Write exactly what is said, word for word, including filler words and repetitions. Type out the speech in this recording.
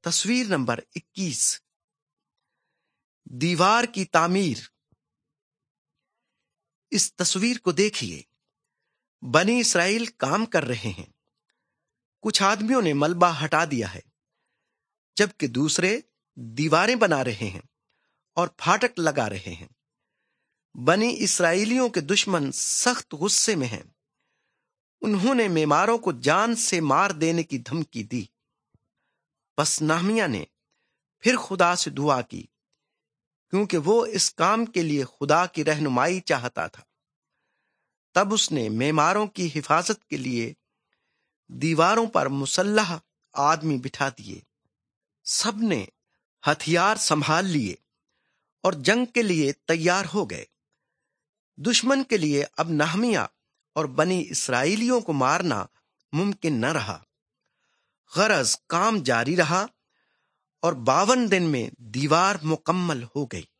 تصویر نمبر اکیس، دیوار کی تعمیر۔ اس تصویر کو دیکھیے، بنی اسرائیل کام کر رہے ہیں۔ کچھ آدمیوں نے ملبہ ہٹا دیا ہے، جبکہ دوسرے دیواریں بنا رہے ہیں اور پھاٹک لگا رہے ہیں۔ بنی اسرائیلیوں کے دشمن سخت غصے میں ہیں۔ انہوں نے معماروں کو جان سے مار دینے کی دھمکی دی۔ پس نہمیہ نے پھر خدا سے دعا کی، کیونکہ وہ اس کام کے لیے خدا کی رہنمائی چاہتا تھا۔ تب اس نے معماروں کی حفاظت کے لیے دیواروں پر مسلح آدمی بٹھا دیے۔ سب نے ہتھیار سنبھال لیے اور جنگ کے لیے تیار ہو گئے۔ دشمن کے لیے اب نہمیہ اور بنی اسرائیلیوں کو مارنا ممکن نہ رہا۔ غرض کام جاری رہا اور باون دن میں دیوار مکمل ہو گئی۔